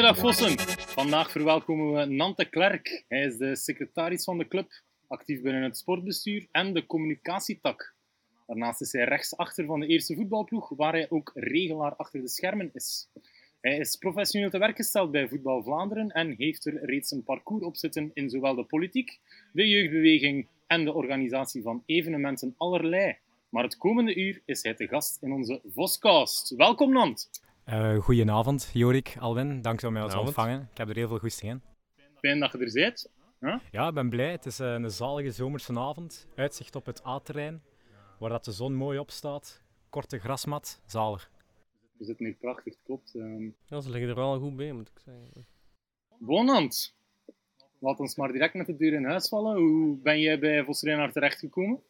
Goedendag Vossen. Vandaag verwelkomen we Nante Klerk. Hij is de secretaris van de club, actief binnen het sportbestuur en de communicatietak. Daarnaast is hij rechtsachter van de eerste voetbalploeg, waar hij ook regelaar achter de schermen is. Hij is professioneel te werk gesteld bij Voetbal Vlaanderen en heeft er reeds een parcours op zitten in zowel de politiek, de jeugdbeweging en de organisatie van evenementen allerlei. Maar het komende uur is hij te gast in onze Voscast. Welkom, Nant. Goedenavond, Jorik, Alwin. Dank om mij te ontvangen. Ik heb er heel veel goesting in. Fijn dat je er bent. Huh? Ja, ik ben blij. Het is een zalige zomerse avond. Uitzicht op het A-terrein, waar dat de zon mooi op staat. Korte grasmat, zalig. We zitten hier prachtig, klopt. Ja, ze liggen er wel goed bij, moet ik zeggen. Bonant. Laat ons maar direct met de deur in huis vallen. Hoe ben jij bij Vos Rijnaard terechtgekomen?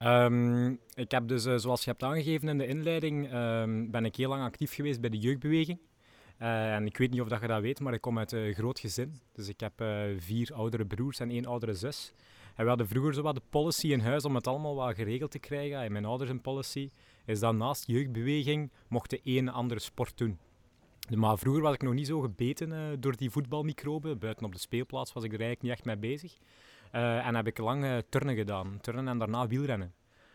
Ik heb dus, zoals je hebt aangegeven in de inleiding, ben ik heel lang actief geweest bij de jeugdbeweging. En ik weet niet of dat je dat weet, maar ik kom uit een groot gezin. Dus ik heb 4 oudere broers en 1 oudere zus. En we hadden vroeger zo wat de policy in huis om het allemaal wat geregeld te krijgen. En mijn ouders een policy is dat naast jeugdbeweging mochten 1 andere sport doen. Maar vroeger was ik nog niet zo gebeten door die voetbalmicroben. Buiten op de speelplaats was ik er eigenlijk niet echt mee bezig. En heb ik lang turnen gedaan. Turnen en daarna wielrennen.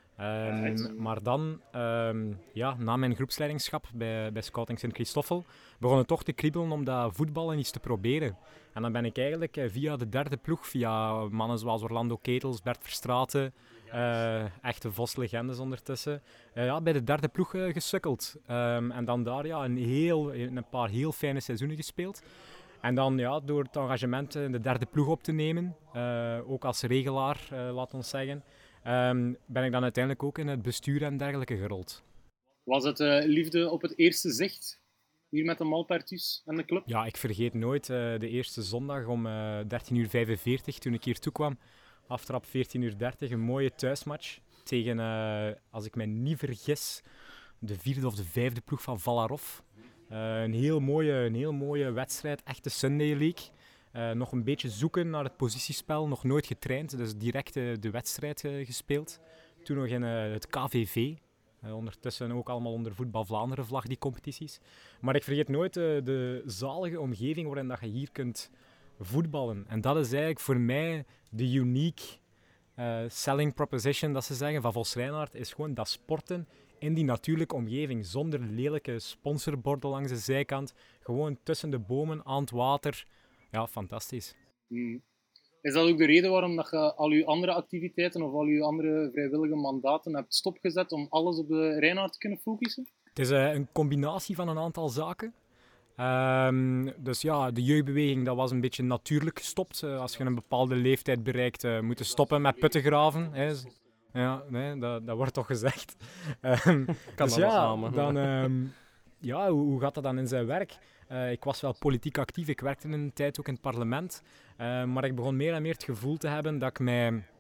Maar dan, na mijn groepsleidingschap bij Scouting Sint-Christoffel, begon het toch te kriebelen om dat voetballen iets te proberen. En dan ben ik eigenlijk via de derde ploeg, via mannen zoals Orlando Ketels, Bert Verstraeten, echte Vos-legendes ondertussen, bij de derde ploeg gesukkeld. En dan daar een paar heel fijne seizoenen gespeeld. En dan door het engagement in de derde ploeg op te nemen, ook als regelaar, laat ons zeggen, ben ik dan uiteindelijk ook in het bestuur en dergelijke gerold. Was het liefde op het eerste zicht, hier met de Malpertus en de club? Ja, ik vergeet nooit de eerste zondag om 13:45 toen ik hier toekwam. Aftrap 14:30, een mooie thuismatch tegen, als ik mij niet vergis, de 4e of de 5e ploeg van Valarov. Een heel mooie wedstrijd, echte Sunday League. Nog een beetje zoeken naar het positiespel, nog nooit getraind, dus direct de wedstrijd gespeeld. Toen nog in het KVV, ondertussen ook allemaal onder Voetbal Vlaanderen vlag, die competities. Maar ik vergeet nooit de zalige omgeving waarin dat je hier kunt voetballen. En dat is eigenlijk voor mij de unique selling proposition, dat ze zeggen, van Vos Rijnaard, is gewoon dat sporten in die natuurlijke omgeving, zonder lelijke sponsorborden langs de zijkant, gewoon tussen de bomen, aan het water. Ja, fantastisch. Is dat ook de reden waarom dat je al je andere activiteiten of al je andere vrijwillige mandaten hebt stopgezet om alles op de Rijnaard te kunnen focussen? Het is een combinatie van een aantal zaken. Dus ja, de jeugdbeweging, dat was een beetje natuurlijk gestopt. Als je een bepaalde leeftijd bereikt, moet je stoppen met putten graven. Hè. Ja, nee, dat wordt toch gezegd. Dus ja, dan, hoe gaat dat dan in zijn werk? Ik was wel politiek actief, ik werkte in een tijd ook in het parlement. Maar ik begon meer en meer het gevoel te hebben dat ik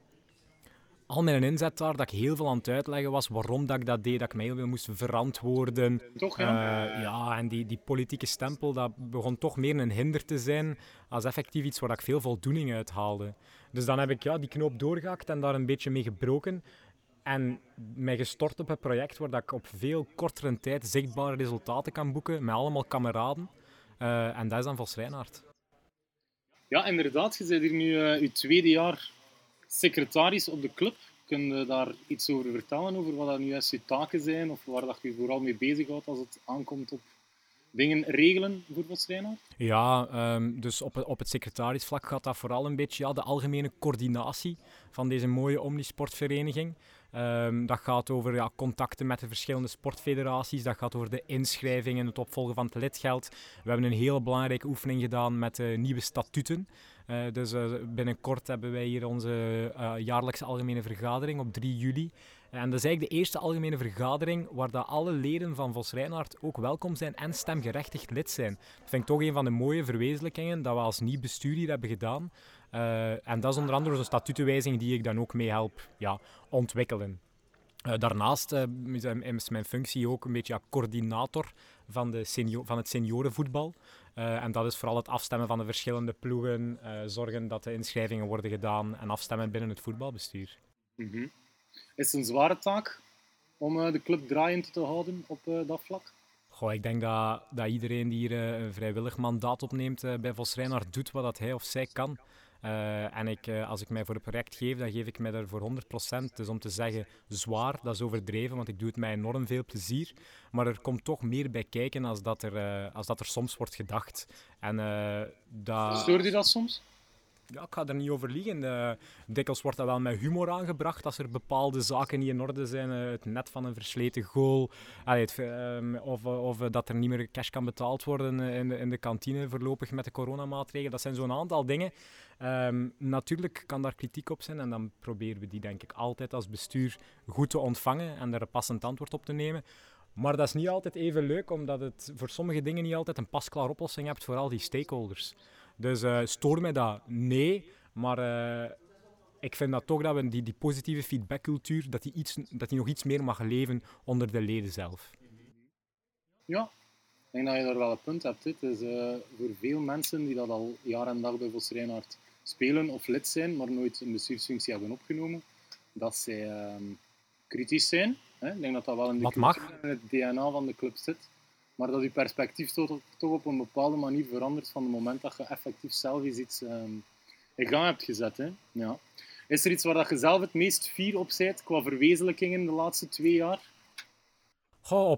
al mijn inzet daar, dat ik heel veel aan het uitleggen was waarom dat ik dat deed, dat ik mij heel veel moest verantwoorden. Toch, ja? En die politieke stempel, dat begon toch meer een hinder te zijn als effectief iets waar ik veel voldoening uit haalde. Dus dan heb ik die knoop doorgehakt en daar een beetje mee gebroken. En mij gestort op een project waar dat ik op veel kortere tijd zichtbare resultaten kan boeken, met allemaal kameraden. En dat is dan Vos Rijnaard. Ja, inderdaad. Je bent hier nu je 2e jaar secretaris op de club. Kun je daar iets over vertellen, over wat dat nu juist je taken zijn, of waar dat je vooral mee bezighoudt als het aankomt op dingen regelen voor Vos Rijnaard? Ja, dus op het secretarisvlak gaat dat vooral een beetje de algemene coördinatie van deze mooie omnisportvereniging. Dat gaat over contacten met de verschillende sportfederaties. Dat gaat over de inschrijvingen, het opvolgen van het lidgeld. We hebben een hele belangrijke oefening gedaan met nieuwe statuten. Dus binnenkort hebben wij hier onze jaarlijkse algemene vergadering op 3 juli. En dat is eigenlijk de eerste algemene vergadering waar dat alle leden van Vos Rijnaard ook welkom zijn en stemgerechtigd lid zijn. Dat vind ik toch een van de mooie verwezenlijkingen dat we als nieuw bestuur hier hebben gedaan. En dat is onder andere zo'n statutenwijziging die ik dan ook mee help ontwikkelen. Daarnaast is mijn functie ook een beetje coördinator van het seniorenvoetbal. En dat is vooral het afstemmen van de verschillende ploegen, zorgen dat de inschrijvingen worden gedaan en afstemmen binnen het voetbalbestuur. Mm-hmm. Is het een zware taak om de club draaiend te houden op dat vlak? Goh, ik denk dat iedereen die hier een vrijwillig mandaat opneemt bij Vos Rijnaard doet wat dat hij of zij kan. En als ik mij voor een project geef, dan geef ik mij er voor 100%. Dus om te zeggen zwaar, dat is overdreven, want ik doe het met enorm veel plezier. Maar er komt toch meer bij kijken als dat er soms wordt gedacht. En, Stoort u dat soms? Ja, ik ga er niet over liegen. Dikwijls wordt dat wel met humor aangebracht als er bepaalde zaken niet in orde zijn. Het net van een versleten goal. Of dat er niet meer cash kan betaald worden in de kantine voorlopig met de coronamaatregelen. Dat zijn zo'n aantal dingen. Natuurlijk kan daar kritiek op zijn en dan proberen we die denk ik altijd als bestuur goed te ontvangen en er een passend antwoord op te nemen. Maar dat is niet altijd even leuk, omdat het voor sommige dingen niet altijd een pasklaar oplossing hebt voor al die stakeholders. Dus stoor mij dat? Nee, maar ik vind dat toch dat we die positieve feedbackcultuur, dat die nog iets meer mag leven onder de leden zelf. Ja, ik denk dat je daar wel een punt hebt. Het is voor veel mensen die dat al jaar en dag bij Vos Rijnaard spelen of lid zijn, maar nooit een bestuursfunctie hebben opgenomen, dat zij kritisch zijn. Hè? Ik denk dat dat wel in de cultuur en het DNA van de club zit. Maar dat je perspectief toch op een bepaalde manier verandert van het moment dat je effectief zelf iets in gang hebt gezet. Hè? Ja. Is er iets waar je zelf het meest fier op bent qua verwezenlijkingen de laatste 2 jaar? Goh,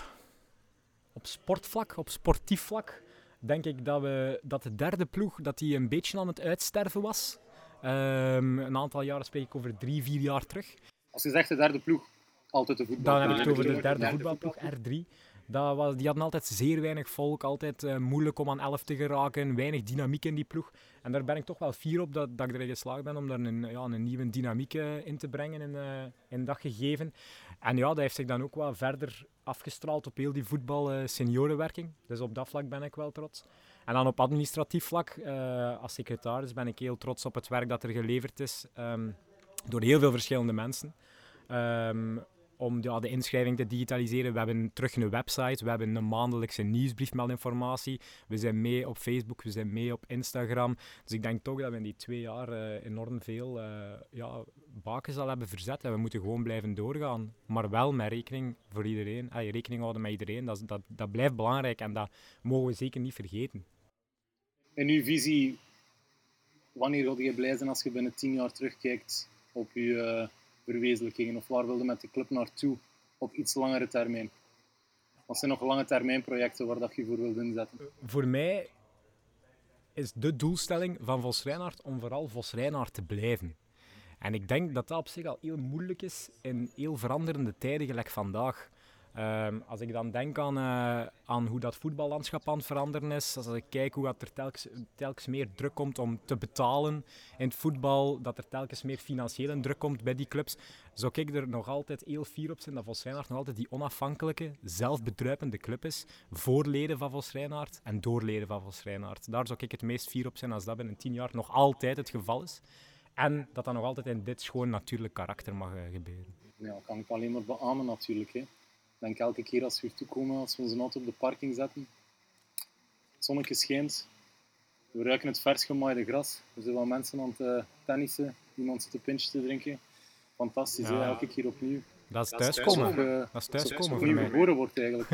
op sportvlak, op sportief vlak, denk ik dat de derde ploeg dat die een beetje aan het uitsterven was. Een aantal jaren spreek ik over 3-4 jaar terug. Als je zegt de derde ploeg, altijd de voetbal. Dan heb ik het over de derde voetbalploeg, R3. Die hadden altijd zeer weinig volk, altijd moeilijk om aan 11 te geraken, weinig dynamiek in die ploeg. En daar ben ik toch wel fier op dat ik erin geslaagd ben om daar een nieuwe dynamiek in te brengen in dat gegeven. En ja, dat heeft zich dan ook wel verder afgestraald op heel die voetbal-seniorenwerking. Dus op dat vlak ben ik wel trots. En dan op administratief vlak, als secretaris, ben ik heel trots op het werk dat er geleverd is door heel veel verschillende mensen. Om de inschrijving te digitaliseren. We hebben terug een website, we hebben een maandelijkse nieuwsbrief met informatie. We zijn mee op Facebook, we zijn mee op Instagram. Dus ik denk toch dat we in die 2 jaar enorm veel bakens al hebben verzet. En we moeten gewoon blijven doorgaan. Maar wel met rekening voor iedereen. Rekening houden met iedereen, dat blijft belangrijk en dat mogen we zeker niet vergeten. In uw visie, wanneer wil je blij zijn als je binnen 10 jaar terugkijkt op je verwezenlijkingen? Of waar wilde met de club naartoe op iets langere termijn? Wat zijn nog lange termijn projecten waar dat je voor wilt inzetten? Voor mij is de doelstelling van Vos Rijnaard om vooral Vos Rijnaard te blijven. En ik denk dat dat op zich al heel moeilijk is in heel veranderende tijden gelijk vandaag. Als ik dan denk aan hoe dat voetballandschap aan het veranderen is, als ik kijk hoe dat er telkens meer druk komt om te betalen in het voetbal, dat er telkens meer financiële druk komt bij die clubs, zou ik er nog altijd heel fier op zijn dat Vos Rijnaard nog altijd die onafhankelijke, zelfbedruipende club is, voor leden van Vos Rijnaard en door leden van Vos Rijnaard. Daar zou ik het meest fier op zijn als dat binnen 10 jaar nog altijd het geval is. En dat dat nog altijd in dit schoon natuurlijk karakter mag gebeuren. Ja, dat kan ik alleen maar beamen natuurlijk. Hè. Ik denk elke keer als we hier toekomen, als we onze auto op de parking zetten, het zonnetje schijnt, we ruiken het vers gemaaide gras. Er zijn wel mensen aan het tennissen, iemand zit een pintje te drinken. Fantastisch, ja. Elke keer opnieuw. Dat is thuiskomen. Dat is thuiskomen voor mij. Geboren wordt eigenlijk.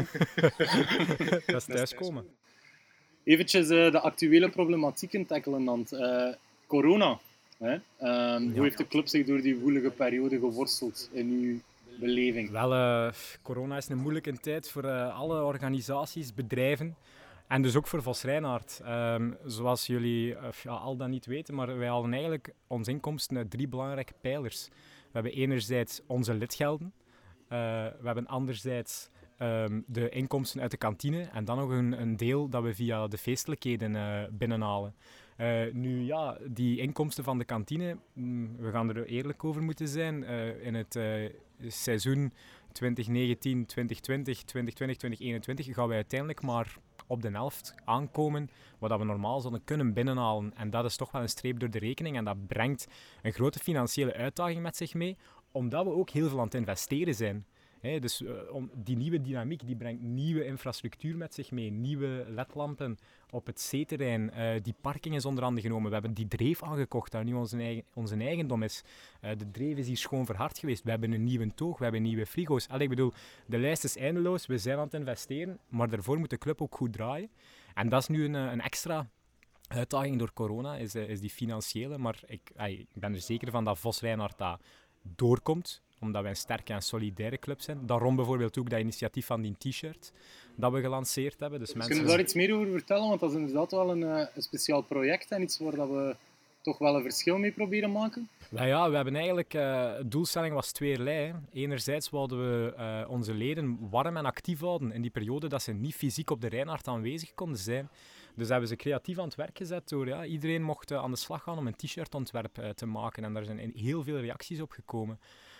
Dat is thuiskomen. Eventjes de actuele problematieken tackelen, Nant. Corona. Hè? Hoe heeft de club zich door die woelige periode geworsteld in uw beleving? Wel, corona is een moeilijke tijd voor alle organisaties, bedrijven en dus ook voor Vos Rijnaard. Zoals jullie al dan niet weten, maar wij hadden eigenlijk onze inkomsten uit 3 belangrijke pijlers. We hebben enerzijds onze lidgelden, we hebben anderzijds de inkomsten uit de kantine en dan nog een deel dat we via de feestelijkheden binnenhalen. Nu ja, die inkomsten van de kantine, we gaan er eerlijk over moeten zijn. In het seizoen 2019, 2020, 2020, 2021 gaan wij uiteindelijk maar op de helft aankomen wat we normaal zouden kunnen binnenhalen. En dat is toch wel een streep door de rekening en dat brengt een grote financiële uitdaging met zich mee, omdat we ook heel veel aan het investeren zijn. Dus die nieuwe dynamiek die brengt nieuwe infrastructuur met zich mee. Nieuwe ledlampen op het C-terrein. Die parking is onder andere genomen. We hebben die dreef aangekocht, dat nu onze eigendom is. De dreef is hier schoon verhard geweest. We hebben een nieuwe toog, we hebben nieuwe frigo's. Ik bedoel, de lijst is eindeloos. We zijn aan het investeren, maar daarvoor moet de club ook goed draaien. En dat is nu een extra uitdaging door corona, is die financiële. Maar ik ben er zeker van dat Vos Rijnaard dat doorkomt, omdat wij een sterke en solidaire club zijn. Daarom bijvoorbeeld ook dat initiatief van die t-shirt dat we gelanceerd hebben. Dus Kunnen we daar iets meer over vertellen? Want dat is inderdaad wel een speciaal project en iets waar dat we toch wel een verschil mee proberen maken. Nou ja, we hebben eigenlijk... de doelstelling was tweerlei. Enerzijds wilden we onze leden warm en actief houden in die periode dat ze niet fysiek op de Rijnaard aanwezig konden zijn. Dus hebben ze creatief aan het werk gezet door... iedereen mocht aan de slag gaan om een t-shirtontwerp te maken. En daar zijn heel veel reacties op gekomen.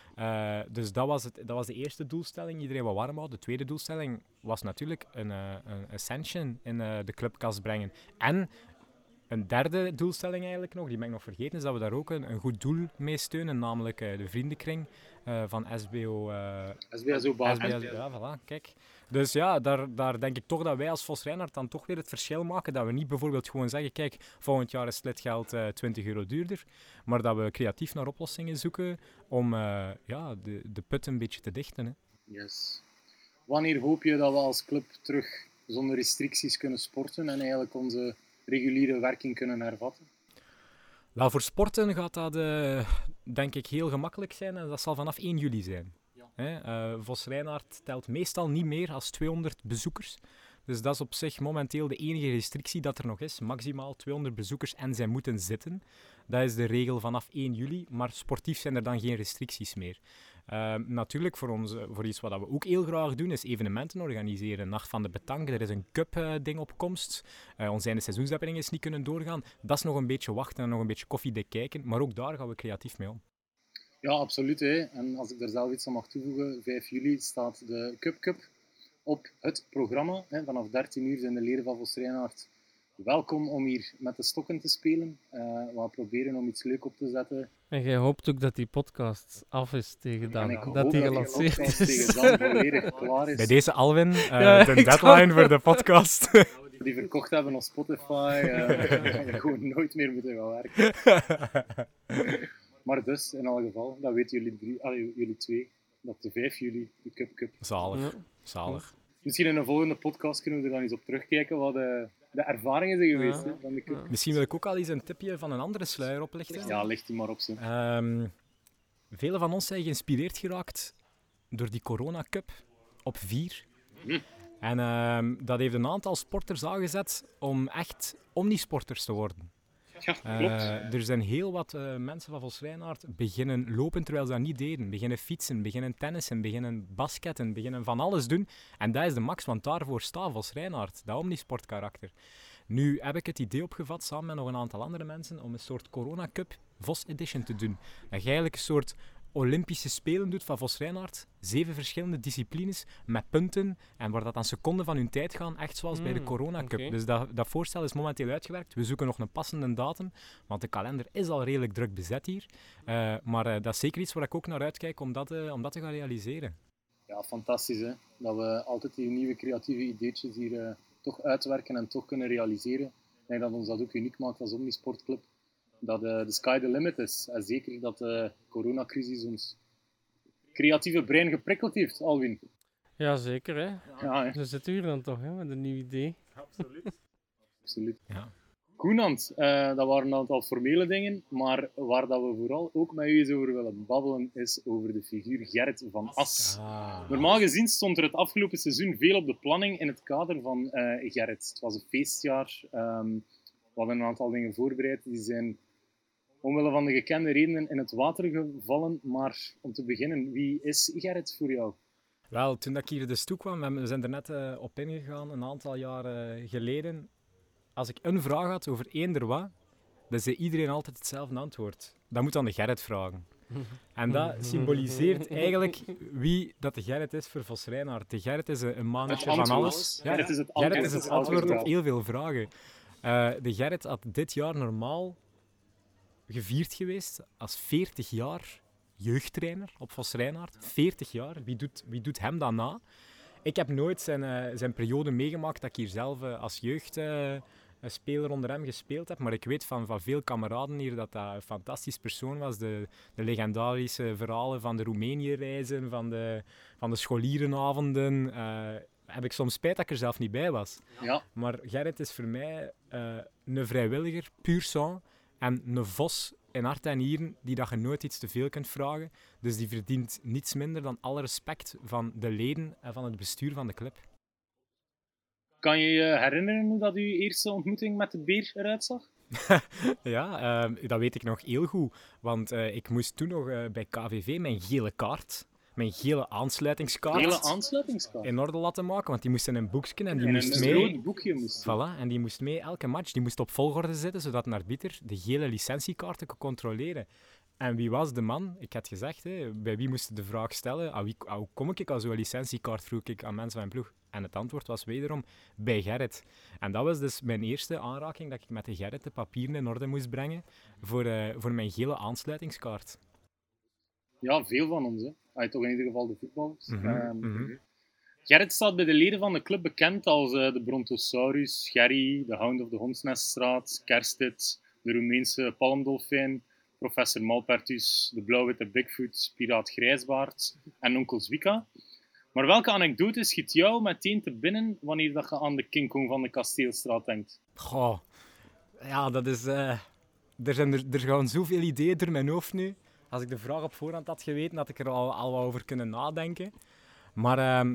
Dus dat was de eerste doelstelling, iedereen wat warm houden. De tweede doelstelling was natuurlijk een ascension in de clubkas brengen. En een derde doelstelling eigenlijk nog, die ben ik nog vergeten, is dat we daar ook een goed doel mee steunen, namelijk de vriendenkring van SBO. SBSO Basis. Ja, voilà, kijk. Dus ja, daar denk ik toch dat wij als Vos Rijnaard dan toch weer het verschil maken. Dat we niet bijvoorbeeld gewoon zeggen, kijk, volgend jaar is het lidgeld €20 duurder. Maar dat we creatief naar oplossingen zoeken om de put een beetje te dichten. Hè. Yes. Wanneer hoop je dat we als club terug zonder restricties kunnen sporten en eigenlijk onze reguliere werking kunnen hervatten? Wel, voor sporten gaat dat denk ik heel gemakkelijk zijn en dat zal vanaf 1 juli zijn. Vos Rijnaard telt meestal niet meer dan 200 bezoekers. Dus dat is op zich momenteel de enige restrictie dat er nog is. Maximaal 200 bezoekers en zij moeten zitten. Dat is de regel vanaf 1 juli, maar sportief zijn er dan geen restricties meer. Natuurlijk, voor iets wat we ook heel graag doen, is evenementen organiseren. Nacht van de Betank, er is een cup-ding op komst. Onze einde seizoensdeppening is niet kunnen doorgaan. Dat is nog een beetje wachten en nog een beetje koffiedik kijken. Maar ook daar gaan we creatief mee om. Ja, absoluut. Hè. En als ik daar zelf iets aan mag toevoegen, 5 juli staat de Cup op het programma. Hè. Vanaf 13 uur zijn de leden van Vos Rijnaard welkom om hier met de stokken te spelen. We gaan proberen om iets leuk op te zetten. En jij hoopt ook dat die podcast af is tegen dan. Dat die gelanceerd is. Tegen dan volledig klaar is. Bij deze Alwin, de deadline voor de podcast. Die verkocht hebben op Spotify. Gewoon nooit meer moeten gaan werken. Maar dus, in elk geval, dat weten jullie twee, dat de 5 juli de Cup. Zalig. Misschien in een volgende podcast kunnen we er dan eens op terugkijken wat de ervaringen zijn geweest van de Cup. Misschien wil ik ook al eens een tipje van een andere sluier oplichten. Ja, licht die maar op. Velen van ons zijn geïnspireerd geraakt door die Corona Cup op 4. En dat heeft een aantal sporters aangezet om echt omnisporters te worden. Ja, klopt. Er zijn heel wat mensen van Vos Rijnaard beginnen lopen terwijl ze dat niet deden. Beginnen fietsen, beginnen tennissen, beginnen basketten, beginnen van alles doen. En dat is de max, want daarvoor staat Vos Rijnaard, dat omnisportkarakter. Nu heb ik het idee opgevat, samen met nog een aantal andere mensen, om een soort Corona Cup Vos Edition te doen. Dat je eigenlijk een soort Olympische Spelen doet van Vos Rijnaard. 7 verschillende disciplines met punten en waar dat aan seconden van hun tijd gaan, echt zoals bij de Corona Cup. Okay. Dus dat voorstel is momenteel uitgewerkt. We zoeken nog een passende datum, want de kalender is al redelijk druk bezet hier. Maar dat is zeker iets waar ik ook naar uitkijk om dat te gaan realiseren. Ja, fantastisch hè. Dat we altijd die nieuwe creatieve ideetjes hier toch uitwerken en toch kunnen realiseren. Ik denk dat ons dat ook uniek maakt als Omnisportclub. Dat de sky the limit is. En zeker dat de coronacrisis ons creatieve brein geprikkeld heeft, Alwin. Ja, zeker. Hè. Ja, hè. Zo zitten we hier dan toch, hè, met een nieuw idee. Absoluut. Ja. Koenand, dat waren een aantal formele dingen, maar waar dat we vooral ook met u eens over willen babbelen, is over de figuur Gerrit van As. Normaal gezien stond er het afgelopen seizoen veel op de planning in het kader van Gerrit. Het was een feestjaar. We hadden een aantal dingen voorbereid. Die zijn omwille van de gekende redenen in het water gevallen. Maar om te beginnen, wie is Gerrit voor jou? Wel, toen ik hier dus toe kwam, we zijn er net op ingegaan, een aantal jaren geleden. Als ik een vraag had over eender wat, dan zei iedereen altijd hetzelfde antwoord. Dat moet aan de Gerrit vragen. En dat symboliseert eigenlijk wie dat de Gerrit is voor Vos Rijnaard. De Gerrit is een mannetje van alles. Ja, Gerrit is het antwoord op heel veel vragen. De Gerrit had dit jaar normaal gevierd geweest als 40 jaar jeugdtrainer op Vos Rijnaard. 40 jaar. Wie doet hem dan na? Ik heb nooit zijn periode meegemaakt dat ik hier zelf als jeugd een speler onder hem gespeeld heb. Maar ik weet van veel kameraden hier dat een fantastisch persoon was. De legendarische verhalen van de Roemenië-reizen, van de scholierenavonden. Heb ik soms spijt dat ik er zelf niet bij was. Ja. Maar Gerrit is voor mij een vrijwilliger, puur sang. En een vos in hart en nieren die dat je nooit iets te veel kunt vragen. Dus die verdient niets minder dan alle respect van de leden en van het bestuur van de club. Kan je je herinneren hoe dat uw eerste ontmoeting met de beer eruit zag? Ja, dat weet ik nog heel goed. Want ik moest toen nog bij KVV mijn gele aansluitingskaart in orde laten maken. Want die moest in een boekje en die moest mee. Een boekje moest. Voilà, en die moest mee elke match. Die moest op volgorde zitten, zodat een arbiter de gele licentiekaarten kon controleren. En wie was de man? Ik had gezegd, bij wie moest de vraag stellen? Hoe kom ik aan zo'n licentiekaart, vroeg ik aan mensen van mijn ploeg. En het antwoord was wederom bij Gerrit. En dat was dus mijn eerste aanraking, dat ik met de Gerrit de papieren in orde moest brengen voor mijn gele aansluitingskaart. Ja, veel van ons. Hè. Toch in ieder geval de voetballers. Gerrit staat bij de leden van de club bekend als de Brontosaurus, Gerry, de Hound of de Hondsneststraat, Kerstit, de Roemeense palmdolfijn, professor Malpertus, de blauw-witte Bigfoot, piraat Grijsbaard en onkel Zwika. Maar welke anekdote schiet jou meteen te binnen wanneer dat je aan de King Kong van de Kasteelstraat denkt? Goh, ja, dat is... Er gaan zoveel ideeën door mijn hoofd nu. Als ik de vraag op voorhand had geweten, had ik er al wat over kunnen nadenken. Maar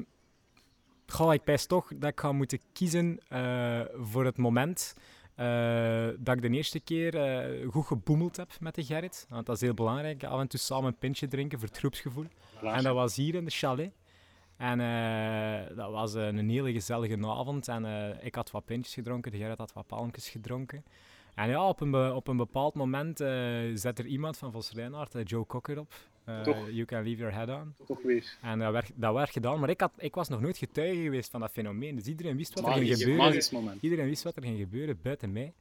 ik pijs toch dat ik ga moeten kiezen voor het moment dat ik de eerste keer goed geboemeld heb met de Gerrit. Want dat is heel belangrijk, af en toe samen een pintje drinken voor het groepsgevoel. Glaasje. En dat was hier in de chalet. En dat was een hele gezellige avond. En ik had wat pintjes gedronken, de Gerrit had wat palmpjes gedronken. En ja, op een bepaald moment zet er iemand van Vos Rijnaard, Joe Cocker, op. You can leave your head on. Toch weer. En dat werd gedaan, maar ik was nog nooit getuige geweest van dat fenomeen. Dus iedereen wist wat er ging gebeuren. Magisch moment. Iedereen wist wat er ging gebeuren, buiten mij.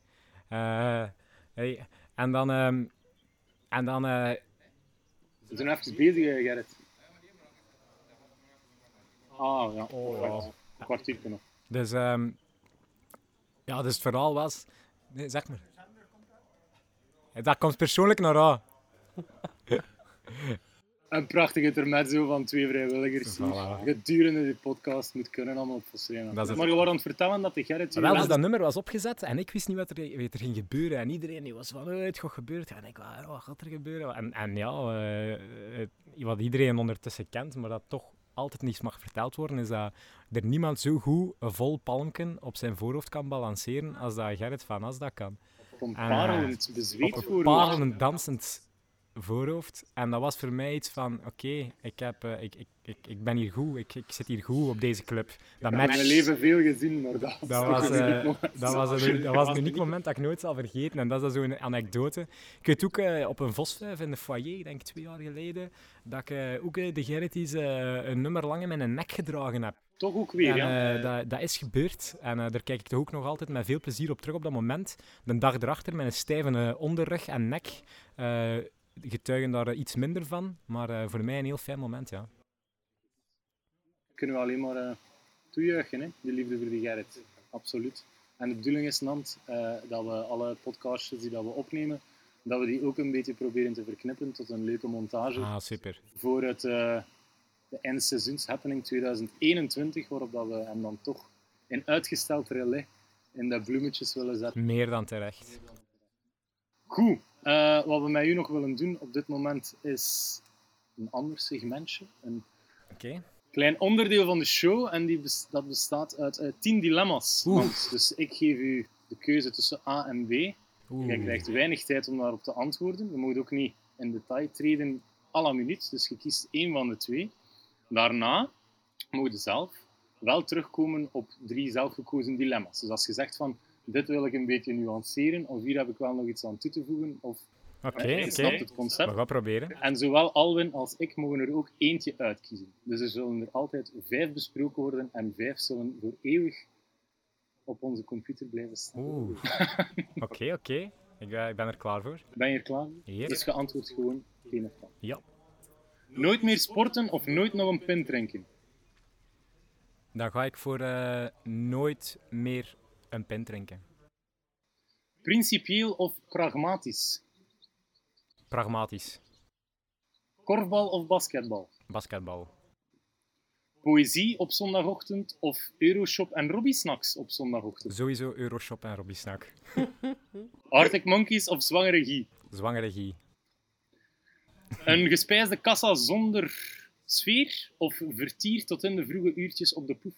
En dan... We zijn even bezig, Gerrit. Ah, ja. Een kwartiertje nog. Dus het verhaal was... Nee, zeg maar. Dat komt persoonlijk naar aan. Een prachtige intermezzo van twee vrijwilligers. Voilà. Gedurende de podcast moet kunnen allemaal op Vos Rijnaard. Maar je was aan het vertellen dat de Gerrit... Dus dat nummer was opgezet en ik wist niet wat er ging gebeuren. En iedereen die was van, het gaat gebeuren. En ik dacht, wat gaat er gebeuren? En wat iedereen ondertussen kent, maar dat toch altijd niets mag verteld worden, is dat er niemand zo goed een vol palmken op zijn voorhoofd kan balanceren als dat Gerrit van As dat kan. Op een parelend bezweet voorhoofd. Op een parelend dansend voorhoofd. En dat was voor mij iets van, oké, ik ben hier goed, ik zit hier goed op deze club. Dat match, ik heb mijn leven veel gezien, maar dat was een uniek moment dat ik nooit zal vergeten. En dat is zo'n anekdote. Ik weet ook op een Vosvijf in de foyer, ik denk 2 jaar geleden, dat ik ook de Gerrit een nummer lang in mijn nek gedragen heb. Toch ook weer, ja. Dat is gebeurd. En daar kijk ik toch ook nog altijd met veel plezier op terug op dat moment. De dag erachter, met een stijve onderrug en nek, getuigen daar iets minder van. Maar voor mij een heel fijn moment, ja. Kunnen we alleen maar toejuichen, hè? Die liefde voor de Gerrit. Absoluut. En de bedoeling is, Nant, dat we alle podcasts die dat we opnemen, dat we die ook een beetje proberen te verknippen tot een leuke montage. Ah, super. Voor de eindseizoenshappening 2021, waarop dat we hem dan toch in uitgesteld relais in de bloemetjes willen zetten. Meer dan terecht. Goed. Wat we met u nog willen doen op dit moment is een ander segmentje. Een klein onderdeel van de show. En dat bestaat uit 10 dilemma's. Dus ik geef u de keuze tussen A en B. Jij krijgt weinig tijd om daarop te antwoorden. Je moet ook niet in detail treden à la minuut. Dus je kiest 1 van de 2. Daarna moet je zelf wel terugkomen op 3 zelfgekozen dilemma's. Dus als je zegt van, dit wil ik een beetje nuanceren, of hier heb ik wel nog iets aan toe te voegen, of je snapt het concept. We gaan proberen. En zowel Alwin als ik mogen er ook eentje uitkiezen. Dus er zullen er altijd 5 besproken worden en 5 zullen voor eeuwig op onze computer blijven staan. Oké. Ik ben er klaar voor. Ben je er klaar voor? Yes. Dus je antwoordt gewoon 1 of 2. Ja. Nooit meer sporten of nooit nog een pint drinken? Dan ga ik voor nooit meer een pint drinken. Principieel of pragmatisch? Pragmatisch. Korfbal of basketbal? Basketbal. Poëzie op zondagochtend of Euroshop en Robbie Snacks op zondagochtend? Sowieso Euroshop en Robbie Snack. Arctic Monkeys of zwangere Guy? Zwangere Guy. Een gespijsde kassa zonder sfeer of vertier tot in de vroege uurtjes op de poef?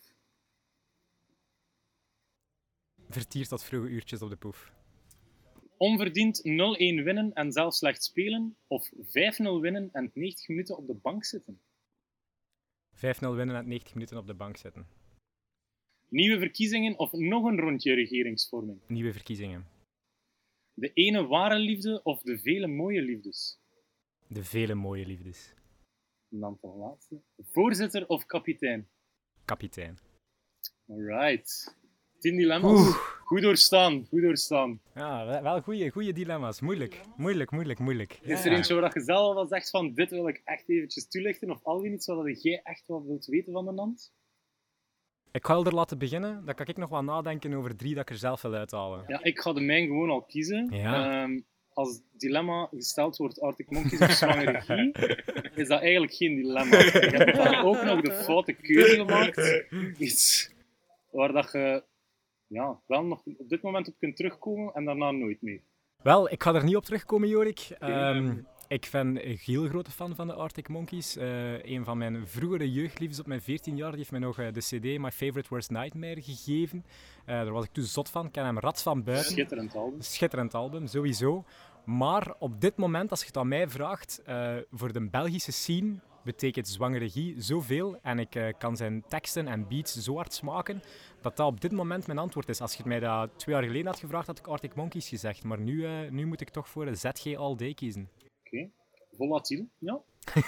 Vertier tot vroege uurtjes op de poef. Onverdiend 0-1 winnen en zelf slecht spelen of 5-0 winnen en 90 minuten op de bank zitten? 5-0 winnen en 90 minuten op de bank zitten. Nieuwe verkiezingen of nog een rondje regeringsvorming? Nieuwe verkiezingen. De ene ware liefde of de vele mooie liefdes? De vele mooie liefdes. En dan de laatste. Voorzitter of kapitein? Kapitein. Alright. 10 dilemma's. Goed doorstaan, goed doorstaan. Ja, wel goede dilemma's. Moeilijk. Is er eentje waar je zelf wel zegt van dit wil ik echt eventjes toelichten? Of alweer iets wat jij echt wat wilt weten van de land? Ik ga er laten beginnen. Dan kan ik nog wel nadenken over 3 dat ik er zelf wil uithalen. Ja, ik ga de mijn gewoon al kiezen. Ja. Als dilemma gesteld wordt Arctic Monkeys of zwangere Guy, is dat eigenlijk geen dilemma. Je hebt dan ook nog de foute keuze gemaakt. Iets waar dat je wel nog op dit moment op kunt terugkomen en daarna nooit meer. Wel, ik ga er niet op terugkomen, Jorik. Ik ben een heel grote fan van de Arctic Monkeys. Een van mijn vroegere jeugdliefdes op mijn 14 jaar die heeft mij nog de CD My Favorite Worst Nightmare gegeven. Daar was ik toen zot van. Ik ken hem rats van buiten. Schitterend album, sowieso. Maar op dit moment, als je het aan mij vraagt, voor de Belgische scene betekent Zwangere Guy zoveel. En ik kan zijn teksten en beats zo hard smaken, dat op dit moment mijn antwoord is. Als je het mij dat 2 jaar geleden had gevraagd, had ik Arctic Monkeys gezegd. Maar nu moet ik toch voor ZG All Day kiezen. Oké. Volatiel, ja.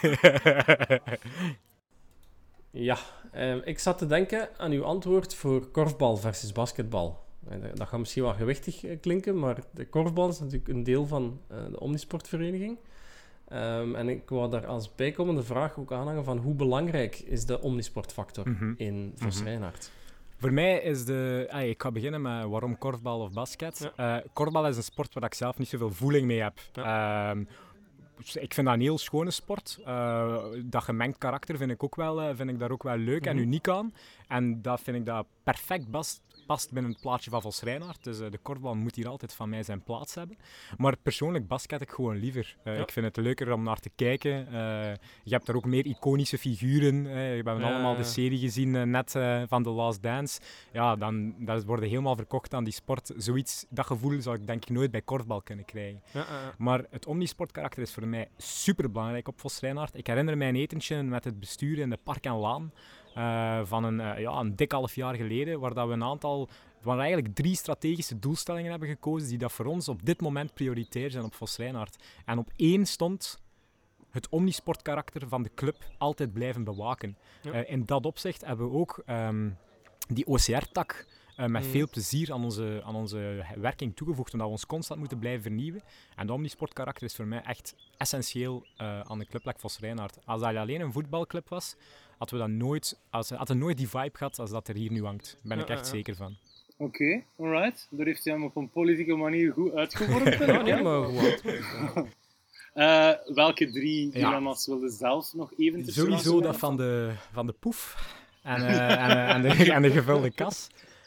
Ja, ik zat te denken aan uw antwoord voor korfbal versus basketbal. Dat gaat misschien wel gewichtig klinken, maar de korfbal is natuurlijk een deel van de Omnisportvereniging. En ik wou daar als bijkomende vraag ook aanhangen van hoe belangrijk is de Omnisportfactor in Vos Rijnaard? Voor mij is ik ga beginnen met waarom korfbal of basket. Ja. Korfbal is een sport waar ik zelf niet zoveel voeling mee heb. Ja. Ik vind dat een heel schone sport. Dat gemengd karakter vind ik daar ook wel leuk en uniek aan. En dat vind ik dat perfect past binnen het plaatje van Vos Rijnaard. Dus de korfbal moet hier altijd van mij zijn plaats hebben. Maar persoonlijk basket ik gewoon liever. Ik vind het leuker om naar te kijken. Je hebt er ook meer iconische figuren. We hebben allemaal de serie gezien net van The Last Dance. Ja, dan worden helemaal verkocht aan die sport. Dat gevoel zou ik denk ik nooit bij korfbal kunnen krijgen. Maar het omnisportkarakter is voor mij super belangrijk op Vos Rijnaard. Ik herinner mij een etentje met het bestuur in de Park en Laan. Van een dik half jaar geleden, waar dat we eigenlijk 3 strategische doelstellingen hebben gekozen die dat voor ons op dit moment prioritair zijn op Vos Rijnaard. En op 1 stond het omnisportkarakter van de club altijd blijven bewaken. Ja. In dat opzicht hebben we ook die OCR-tak met veel plezier aan onze werking toegevoegd, omdat we ons constant moeten blijven vernieuwen. En de omnisportkarakter is voor mij echt essentieel aan de club like Vos Rijnaard. Als dat alleen een voetbalclub was, hadden we nooit die vibe gehad als dat er hier nu hangt. Daar ben ik echt zeker van. Oké, alright. Daar heeft hij hem op een politieke manier goed uitgeworpen. Nee, maar gewoon. Welke 3 dilemma's wilde zelf nog even sowieso dat van de poef en de gevulde kas.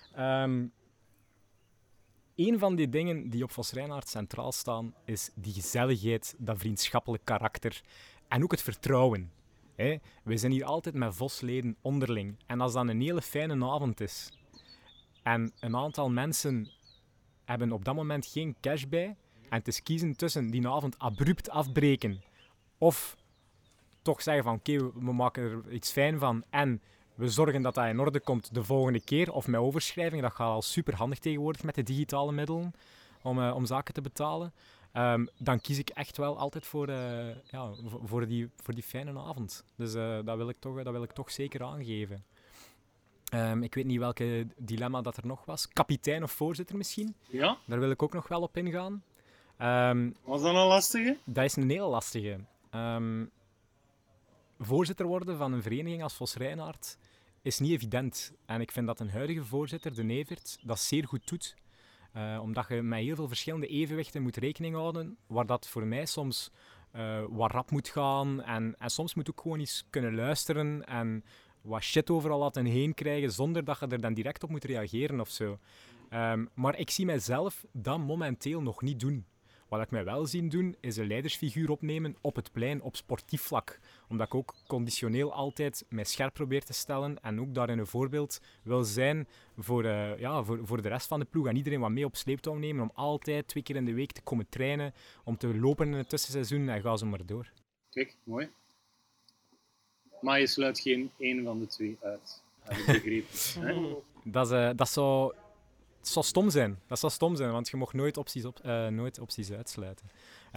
Een van die dingen die op Vos Rijnaard centraal staan, is die gezelligheid, dat vriendschappelijk karakter en ook het vertrouwen. We zijn hier altijd met Vosleden onderling. En als dat een hele fijne avond is en een aantal mensen hebben op dat moment geen cash bij en het is kiezen tussen die avond abrupt afbreken of toch zeggen van oké, we maken er iets fijn van en we zorgen dat dat in orde komt de volgende keer, of met overschrijving, dat gaat al super handig tegenwoordig met de digitale middelen om zaken te betalen. Dan kies ik echt wel altijd voor die fijne avond. Dus dat wil ik toch zeker aangeven. Ik weet niet welke dilemma dat er nog was. Kapitein of voorzitter misschien? Ja? Daar wil ik ook nog wel op ingaan. Was dat een lastige? Dat is een heel lastige. voorzitter worden van een vereniging als Vos Rijnaard is niet evident. En ik vind dat een huidige voorzitter, de Nevert, dat zeer goed doet. Omdat je met heel veel verschillende evenwichten moet rekening houden, waar dat voor mij soms wat rap moet gaan. En soms moet ook gewoon eens kunnen luisteren en wat shit overal laten heen krijgen, zonder dat je er dan direct op moet reageren of zo. Maar ik zie mijzelf dat momenteel nog niet doen. Wat ik mij wel zie doen, is een leidersfiguur opnemen op het plein, op sportief vlak. Omdat ik ook conditioneel altijd mij scherp probeer te stellen en ook daarin een voorbeeld wil zijn voor de rest van de ploeg. En iedereen wat mee op sleeptouw nemen om altijd 2 keer in de week te komen trainen, om te lopen in het tussenseizoen en ga zo maar door. Kijk, mooi. Maar je sluit geen één van de twee uit. Heb ik begrepen. Dat zou stom zijn. Dat zou stom zijn, want je mag nooit opties uitsluiten.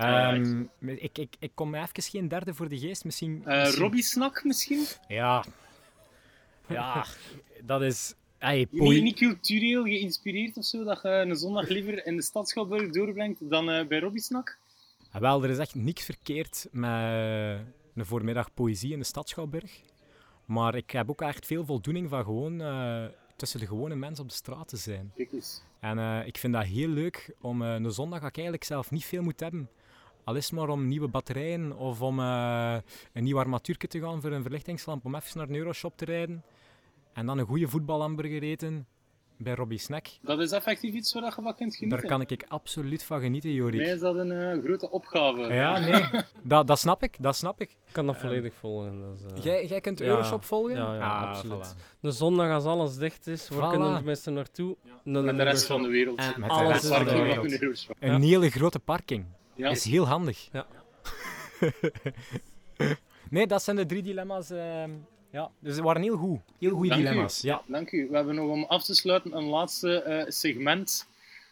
Ik kom even geen derde voor de geest. Misschien... Robbie Snack misschien? Ja, dat is... Niet cultureel geïnspireerd of zo, dat je een zondag liever in de stad Schouwburg doorbrengt dan bij Robbie Snack? Wel, er is echt niks verkeerd met een voormiddag poëzie in de stad Schouwburg. Maar ik heb ook echt veel voldoening van gewoon tussen de gewone mensen op de straat te zijn. Kijk eens. En ik vind dat heel leuk om een zondag dat ik eigenlijk zelf niet veel moet hebben. Al is het maar om nieuwe batterijen of om een nieuw armatuurtje te gaan voor een verlichtingslamp, om even naar een Euroshop te rijden en dan een goede voetbalhamburger eten bij Robbie Snack. Dat is effectief iets waar je van kunt genieten. Daar kan ik absoluut van genieten, Jorik. Mij is dat een grote opgave. Ja, nee. Dat snap ik. Ik kan dat volledig volgen. Dus, Jij kunt Euroshop volgen? Ja, absoluut. Voilà. De zondag als alles dicht is, waar kunnen de mensen naartoe? Met de rest van de wereld. En Met de alles rest is van de erbij. wereld. Een hele grote parking. Ja. Is heel handig. Ja. Nee, dat zijn de 3 dilemma's. Dus ze waren heel goed. Heel goede Dank dilemma's. U. Ja. Dank u. We hebben nog om af te sluiten een laatste segment.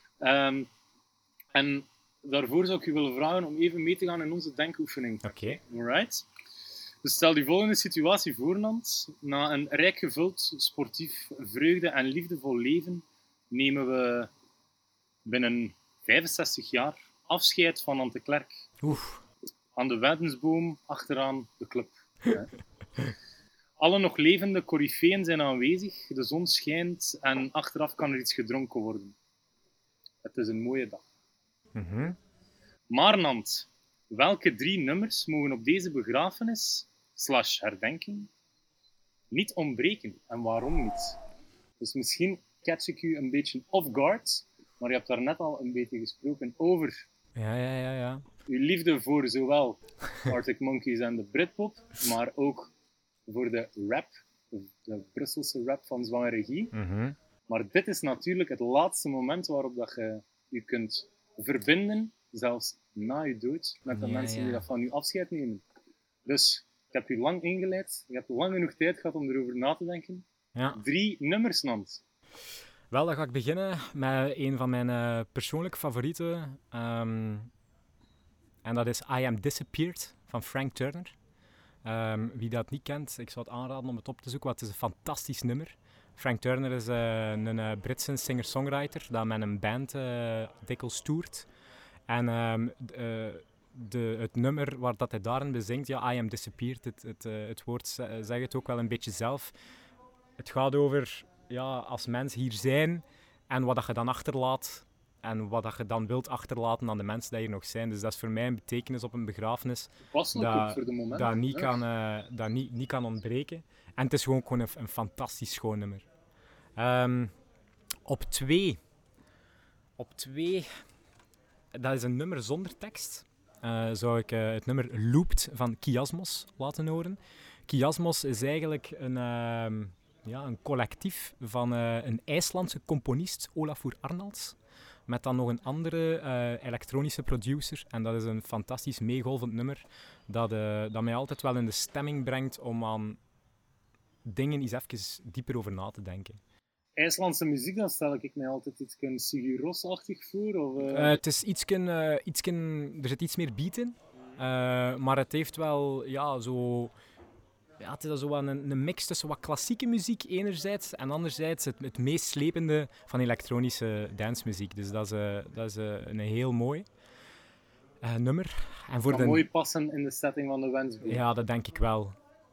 En daarvoor zou ik u willen vragen om even mee te gaan in onze denkoefening. Oké. Alright. Dus stel die volgende situatie voor, Nant. Na een rijk gevuld, sportief, vreugde en liefdevol leven nemen we binnen 65 jaar afscheid van Nant de Klerk. Oef. Aan de Wendensboom, achteraan de club. Alle nog levende coryfeeën zijn aanwezig, de zon schijnt en achteraf kan er iets gedronken worden. Het is een mooie dag. Mhm. Maar Nant, welke 3 nummers mogen op deze begrafenis / herdenking niet ontbreken en waarom niet? Dus misschien catch ik u een beetje off guard, maar je hebt daar net al een beetje gesproken over Ja. uw liefde voor zowel Arctic Monkeys en de Britpop, maar ook voor de rap, de Brusselse rap van Zwangere Regie. Mhm. Maar dit is natuurlijk het laatste moment waarop dat je je kunt verbinden, zelfs na je dood, met de mensen die dat van je afscheid nemen. Dus ik heb u lang ingeleid, je hebt lang genoeg tijd gehad om erover na te denken. Ja. 3 nummers, Nant. Wel, dan ga ik beginnen met een van mijn persoonlijke favorieten. En dat is I Am Disappeared van Frank Turner. Wie dat niet kent, ik zou het aanraden om het op te zoeken, want het is een fantastisch nummer. Frank Turner is een Britse singer-songwriter dat met een band dikwijls toert. En het nummer waar dat hij daarin bezingt, ja, I Am Disappeared, het woord zegt het ook wel een beetje zelf. Het gaat over als mens hier zijn en wat dat je dan achterlaat en wat dat je dan wilt achterlaten aan de mensen die hier nog zijn. Dus dat is voor mij een betekenis op een begrafenis Passelijk ook voor de moment. dat niet kan ontbreken. En het is gewoon een fantastisch schoon nummer. Op 2, dat is een nummer zonder tekst. Zou ik het nummer Looped van Kiasmos laten horen. Kiasmos is eigenlijk een collectief van een IJslandse componist, Olafur Arnalds, met dan nog een andere elektronische producer. En dat is een fantastisch meegolvend nummer dat mij altijd wel in de stemming brengt om aan dingen eens even dieper over na te denken. IJslandse muziek, dan stel ik mij altijd iets Sigur Rós-achtig voor? Of, Het is er zit iets meer beat in, maar het heeft wel zo... Ja, het is zo een mix tussen wat klassieke muziek enerzijds en anderzijds het meest slepende van elektronische dancemuziek. Dus dat is een heel mooi nummer. En kan mooi passen in de setting van de Wensboom. Ja, dat denk ik wel.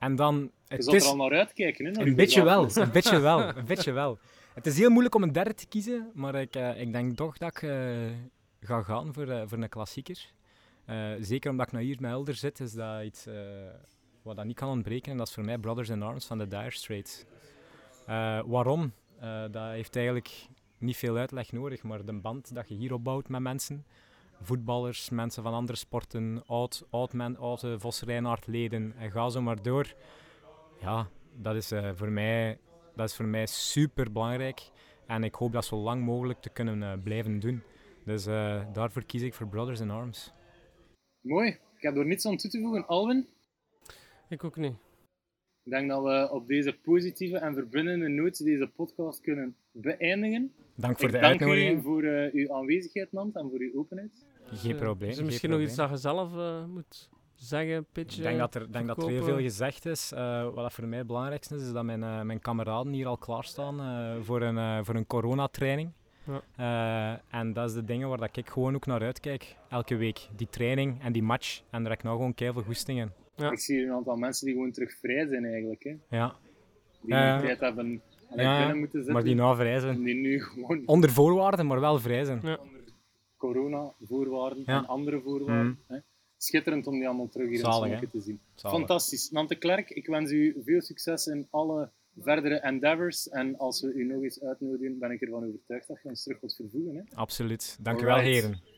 En dan... Je Het zult is er al naar uitkijken, hè? Naar een uw beetje wel, begrafenis. een beetje wel, een beetje wel. Het is heel moeilijk om een derde te kiezen, maar ik denk toch dat ik ga gaan voor een klassieker. Zeker omdat ik nou hier met Elder zit, is dat iets wat dat niet kan ontbreken. En dat is voor mij Brothers in Arms van de Dire Straits. Waarom? Dat heeft eigenlijk niet veel uitleg nodig, maar de band dat je hier opbouwt met mensen, voetballers, mensen van andere sporten, oude Vos Rijnaard-leden en ga zo maar door. Ja, dat is voor mij super belangrijk en ik hoop dat zo lang mogelijk te kunnen blijven doen. Dus daarvoor kies ik voor Brothers in Arms. Mooi. Ik heb er niets aan toe te voegen. Alwin, Ik ook niet. ik denk dat we op deze positieve en verbindende noot deze podcast kunnen beëindigen. Dank voor Ik de dank u uitnodiging. voor uw aanwezigheid, Nant, en voor uw openheid. Geen probleem. Is er geen misschien nog probleem. iets dat je zelf moet zeggen, pitchen? Ik denk dat er heel verkopen? veel gezegd is. Wat dat voor mij het belangrijkste is dat mijn kameraden hier al klaarstaan voor een coronatraining. Ja. En dat is de dingen waar dat ik gewoon ook naar uitkijk. Elke week. Die training en die match. En daar heb ik nou gewoon keiveel goesting in. Ja. Ik zie hier een aantal mensen die gewoon terug vrij zijn eigenlijk. Hè. Ja, Die Ja. een tijd hebben Ja, binnen moeten zitten. maar die nou vrij zijn. En die nu gewoon Onder voorwaarden, maar wel vrij zijn. Ja. onder corona-voorwaarden Ja. en andere voorwaarden. Hè. Schitterend om die allemaal terug hier in Zalig, Smokken hè? te zien. Zalig. Fantastisch. Nante Klerk, ik wens u veel succes in alle verdere endeavors. En als we u nog eens uitnodigen, ben ik ervan overtuigd dat je ons terug wilt vervoegen. Hè. Absoluut. Dank u wel, Alright. heren.